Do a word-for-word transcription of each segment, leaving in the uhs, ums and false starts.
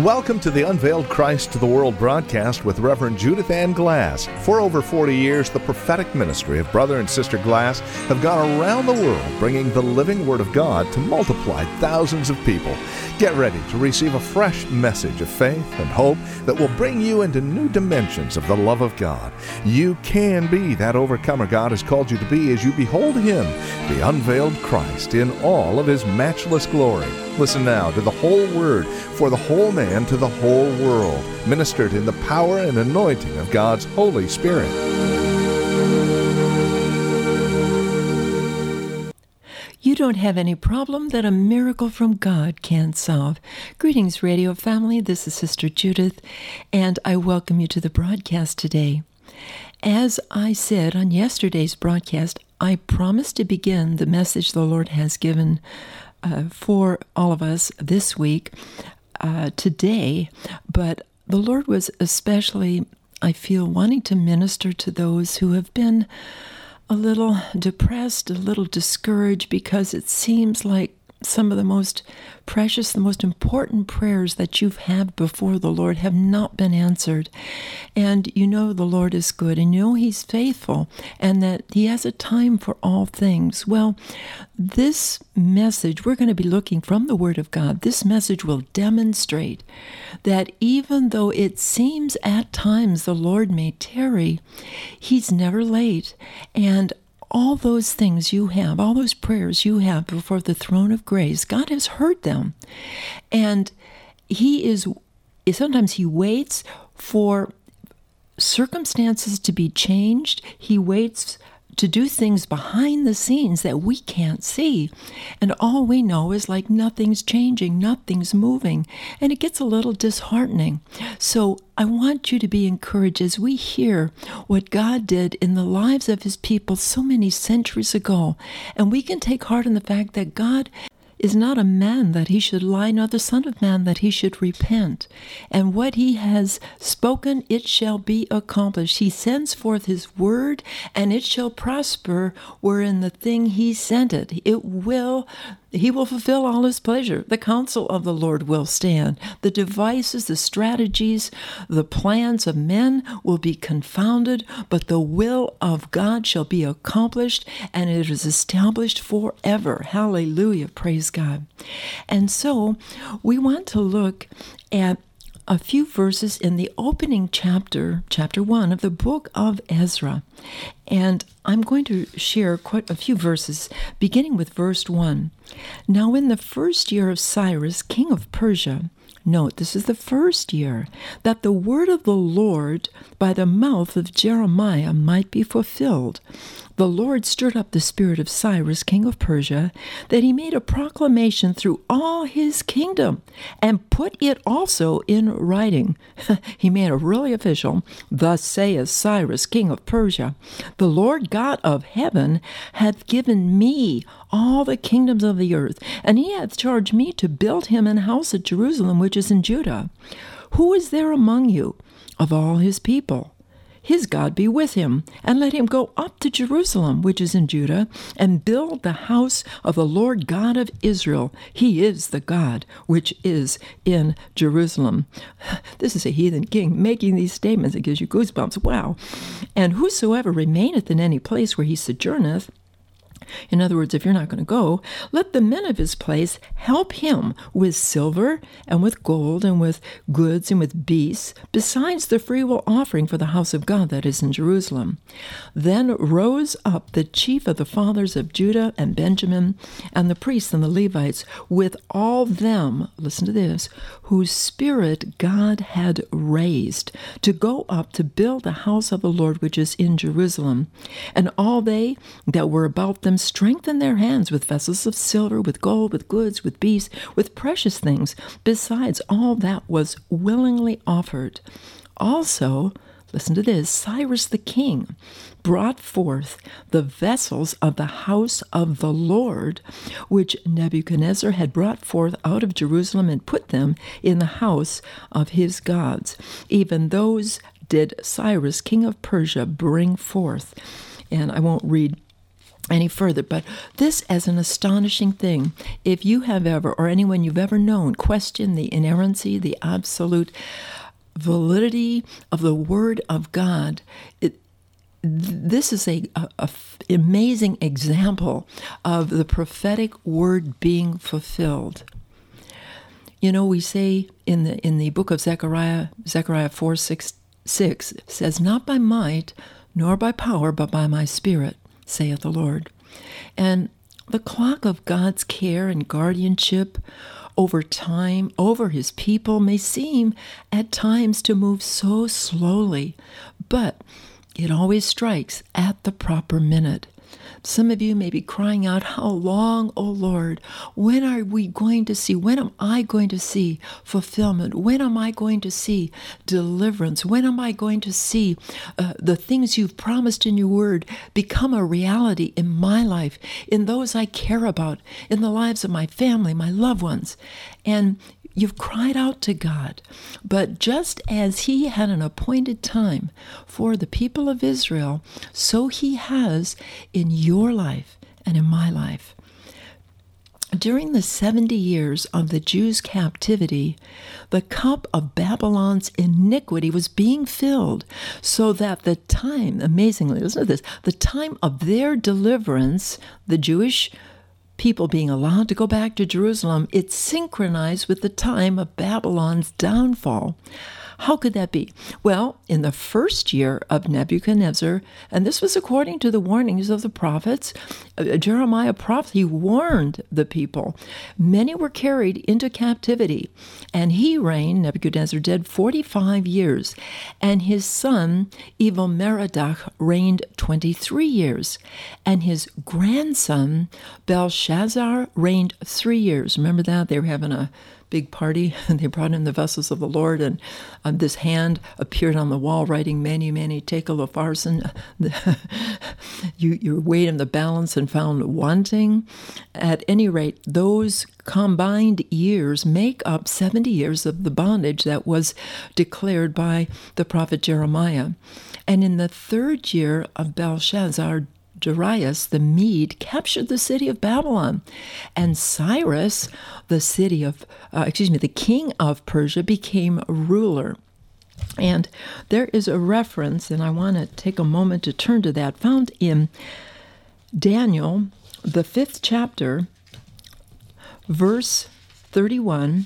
Welcome to the Unveiled Christ to the World broadcast with Reverend Judith Ann Glass. For over forty years, the prophetic ministry of Brother and Sister Glass have gone around the world bringing the living Word of God to multiply thousands of people. Get ready to receive a fresh message of faith and hope that will bring you into new dimensions of the love of God. You can be that overcomer God has called you to be as you behold Him, the unveiled Christ, in all of His matchless glory. Listen now to the whole Word for the whole man to the whole world, ministered in the power and anointing of God's Holy Spirit. You don't have any problem that a miracle from God can't solve. Greetings, radio family. This is Sister Judith, and I welcome you to the broadcast today. As I said on yesterday's broadcast, I promised to begin the message the Lord has given uh, for all of us this week, uh, today, but the Lord was especially, I feel, wanting to minister to those who have been a little depressed, a little discouraged, because it seems like some of the most precious, the most important prayers that you've had before the Lord have not been answered. And you know the Lord is good, and you know He's faithful, and that He has a time for all things. Well, this message, we're going to be looking from the Word of God. This message will demonstrate that even though it seems at times the Lord may tarry, He's never late. And all those things you have, all those prayers you have before the throne of grace, God has heard them. And He is, sometimes He waits for circumstances to be changed. He waits to do things behind the scenes that we can't see. And all we know is like nothing's changing, nothing's moving, and it gets a little disheartening. So I want you to be encouraged as we hear what God did in the lives of His people so many centuries ago. And we can take heart in the fact that God is not a man that He should lie, nor the Son of Man that He should repent. And what He has spoken, it shall be accomplished. He sends forth His word, and it shall prosper wherein the thing He sent it. It will, He will fulfill all His pleasure. The counsel of the Lord will stand. The devices, the strategies, the plans of men will be confounded, but the will of God shall be accomplished, and it is established forever. Hallelujah. Praise God. And so we want to look at a few verses in the opening chapter, chapter one of the book of Ezra. And I'm going to share quite a few verses, beginning with verse one. Now in the first year of Cyrus, king of Persia, note, this is the first year, that the word of the Lord by the mouth of Jeremiah might be fulfilled, the Lord stirred up the spirit of Cyrus, king of Persia, that he made a proclamation through all his kingdom and put it also in writing. He made it really official. Thus saith Cyrus, king of Persia, the Lord God of heaven hath given me all the kingdoms of the earth, and he hath charged me to build him an house at Jerusalem, which is in Judah. Who is there among you of all his people? His God be with him, and let him go up to Jerusalem, which is in Judah, and build the house of the Lord God of Israel. He is the God which is in Jerusalem. This is a heathen king making these statements. It gives you goosebumps. Wow. And whosoever remaineth in any place where he sojourneth, in other words, if you're not going to go, let the men of his place help him with silver and with gold and with goods and with beasts, besides the freewill offering for the house of God that is in Jerusalem. Then rose up the chief of the fathers of Judah and Benjamin, and the priests and the Levites, with all them, listen to this, whose spirit God had raised, to go up to build the house of the Lord which is in Jerusalem. And all they that were about them strengthen their hands with vessels of silver, with gold, with goods, with beasts, with precious things, besides all that was willingly offered. Also, listen to this, Cyrus the king brought forth the vessels of the house of the Lord, which Nebuchadnezzar had brought forth out of Jerusalem, and put them in the house of his gods. Even those did Cyrus, king of Persia, bring forth. And I won't read any further. But this as an astonishing thing, if you have ever, or anyone you've ever known, questioned the inerrancy, the absolute validity of the Word of God, it, this is a, a, a f- amazing example of the prophetic word being fulfilled. You know, we say in the in the book of Zechariah, Zechariah four six six says, "Not by might nor by power, but by my Spirit, saith the Lord." And the clock of God's care and guardianship over time, over his people, may seem at times to move so slowly, but it always strikes at the proper minute. Some of you may be crying out, "How long, O Lord? When are we going to see? When am I going to see fulfillment? When am I going to see deliverance? When am I going to see uh, the things you've promised in your word become a reality in my life, in those I care about, in the lives of my family, my loved ones?" And you've cried out to God. But just as he had an appointed time for the people of Israel, so he has in your life and in my life. During the seventy years of the Jews' captivity, the cup of Babylon's iniquity was being filled, so that the time, amazingly, listen to this, the time of their deliverance, the Jewish people being allowed to go back to Jerusalem, it synchronized with the time of Babylon's downfall. How could that be? Well, in the first year of Nebuchadnezzar, and this was according to the warnings of the prophets, uh, Jeremiah prophet, he warned the people. Many were carried into captivity, and he reigned, Nebuchadnezzar did, forty-five years, and his son, Evil-Merodach, reigned twenty-three years, and his grandson, Belshazzar, reigned three years. Remember that? They were having a big party, and they brought in the vessels of the Lord, and um, this hand appeared on the wall writing, "Many, many, tekel upharsin." you, you weighed in the balance and found wanting. At any rate, those combined years make up seventy years of the bondage that was declared by the prophet Jeremiah. And in the third year of Belshazzar, Darius the Mede captured the city of Babylon, and Cyrus, the city of, uh, excuse me, the king of Persia, became ruler. And there is a reference, and I want to take a moment to turn to that, found in Daniel, the fifth chapter, verse thirty-one.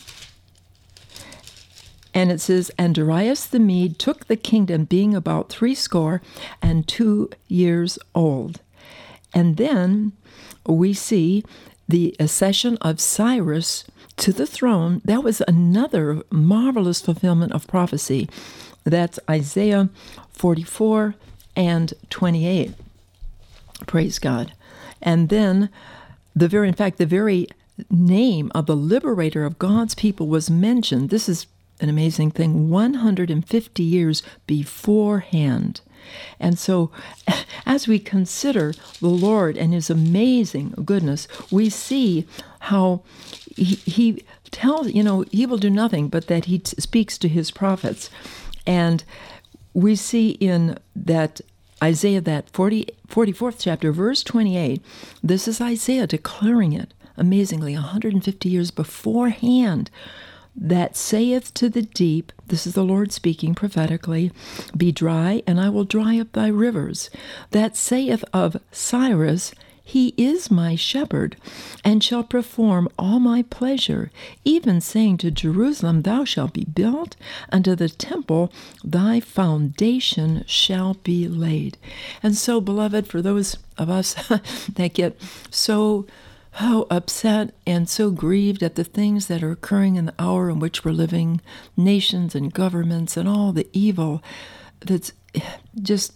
And it says, "And Darius the Mede took the kingdom, being about threescore and two years old." And then we see the accession of Cyrus to the throne. That was another marvelous fulfillment of prophecy. That's Isaiah forty-four and twenty-eight. Praise God. And then, the very, in fact, the very name of the liberator of God's people was mentioned. This is an amazing thing, one hundred fifty years beforehand. And so as we consider the Lord and his amazing goodness, we see how he, he tells, you know, he will do nothing but that he t- speaks to his prophets. And we see in that Isaiah, that forty, forty-fourth chapter, verse twenty-eight, this is Isaiah declaring it amazingly one hundred fifty years beforehand. "That saith to the deep," this is the Lord speaking prophetically, "Be dry, and I will dry up thy rivers. That saith of Cyrus, He is my shepherd, and shall perform all my pleasure, even saying to Jerusalem, Thou shalt be built, and to the temple thy foundation shall be laid." And so, beloved, for those of us that get so How upset and so grieved at the things that are occurring in the hour in which we're living, nations and governments and all the evil that's just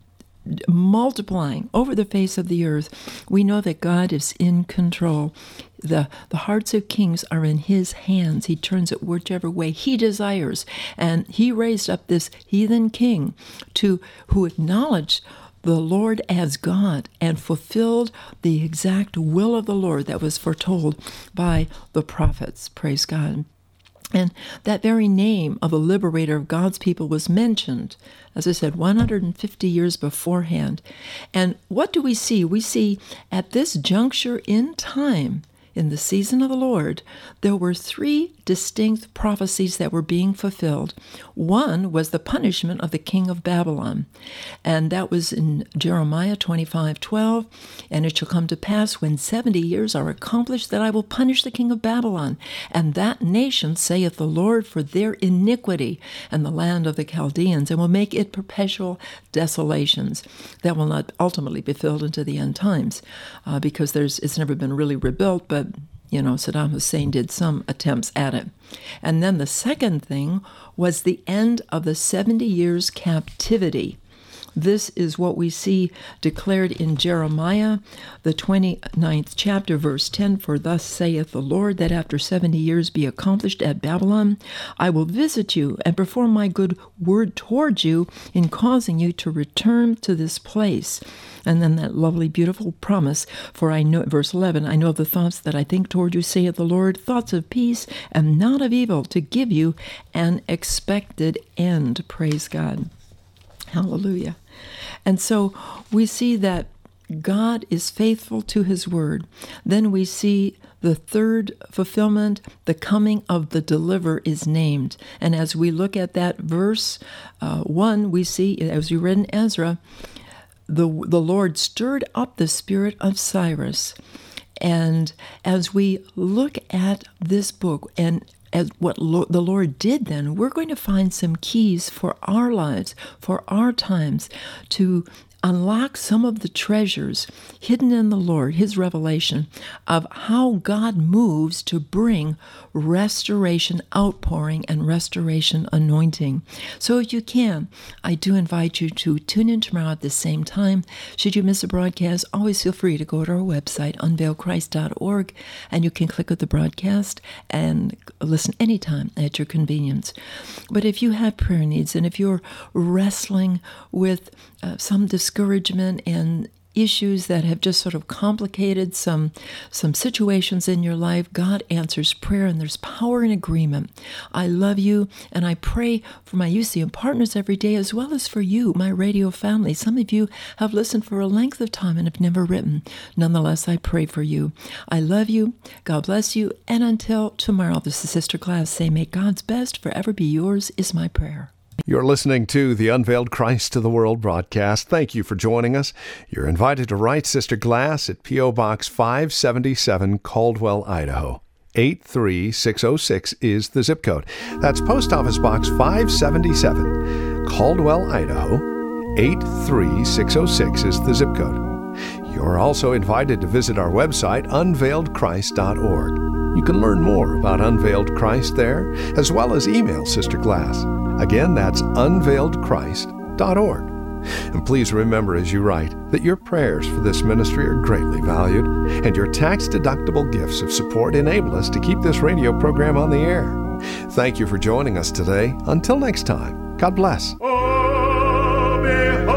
multiplying over the face of the earth. We know that God is in control. The, the hearts of kings are in his hands. He turns it whichever way he desires. And he raised up this heathen king to who acknowledged the Lord as God and fulfilled the exact will of the Lord that was foretold by the prophets. Praise God. And that very name of the liberator of God's people was mentioned, as I said, one hundred fifty years beforehand. And what do we see? We see at this juncture in time, in the season of the Lord, there were three distinct prophecies that were being fulfilled. One was the punishment of the king of Babylon, and that was in Jeremiah twenty-five twelve. And it shall come to pass when seventy years are accomplished that I will punish the king of Babylon and that nation, saith the Lord, for their iniquity, and the land of the Chaldeans, and will make it perpetual desolations. That will not ultimately be filled into the end times, uh, because there's it's never been really rebuilt, but you know, Saddam Hussein did some attempts at it. And then the second thing was the end of the seventy years captivity. This is what we see declared in Jeremiah, the twenty-ninth chapter, verse ten, for thus saith the Lord, that after seventy years be accomplished at Babylon, I will visit you and perform my good word toward you in causing you to return to this place. And then that lovely, beautiful promise, for I know, verse eleven, I know the thoughts that I think toward you, saith the Lord, thoughts of peace and not of evil, to give you an expected end. Praise God. Hallelujah. And so we see that God is faithful to his word. Then we see the third fulfillment, the coming of the deliverer is named. And as we look at that verse uh, one, we see, as we read in Ezra, the, the Lord stirred up the spirit of Cyrus. And as we look at this book and as what lo- the Lord did then, we're going to find some keys for our lives, for our times, to unlock some of the treasures hidden in the Lord, his revelation of how God moves to bring restoration, outpouring, and restoration anointing. So if you can, I do invite you to tune in tomorrow at the same time. Should you miss a broadcast, always feel free to go to our website, unveil christ dot org, and you can click on the broadcast and listen anytime at your convenience. But if you have prayer needs, and if you're wrestling with uh, some discouragement and issues that have just sort of complicated some some situations in your life, God answers prayer, and there's power in agreement. I love you, and I pray for my U C M partners every day, as well as for you, my radio family. Some of you have listened for a length of time and have never written. Nonetheless, I pray for you. I love you. God bless you. And until tomorrow, this is Sister Glass saying, may God's best forever be yours, is my prayer. You're listening to the Unveiled Christ to the World broadcast. Thank you for joining us. You're invited to write Sister Glass at P O. Box five seventy-seven, Caldwell, Idaho. eight three six oh six is the zip code. That's Post Office Box five seventy-seven, Caldwell, Idaho. eight three six oh six is the zip code. You're also invited to visit our website, unveiled christ dot org. You can learn more about Unveiled Christ there, as well as email Sister Glass. Again, that's unveiled christ dot org. And please remember as you write that your prayers for this ministry are greatly valued, and your tax-deductible gifts of support enable us to keep this radio program on the air. Thank you for joining us today. Until next time, God bless. Oh,